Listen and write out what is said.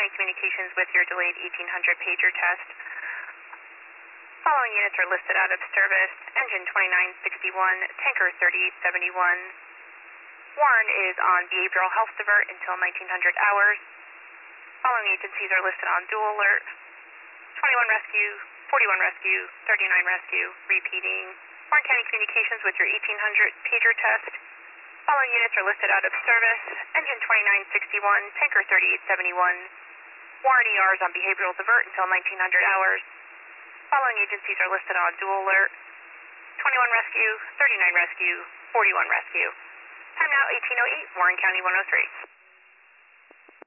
County Communications with your delayed 1800 pager test. Following units are listed out of service. Engine 2961, tanker 3871. Warren is on behavioral health divert until 1900 hours. Following agencies are listed on dual alert. 21 rescue, 41 rescue, 39 rescue. Repeating. Warren County Communications with your 1800 pager test. Following units are listed out of service. Engine 2961, tanker 3871. Warren ER is on behavioral divert until 1900 hours. Following agencies are listed on dual alert. 21 rescue, 39 rescue, 41 rescue. Time now 1808, Warren County 103.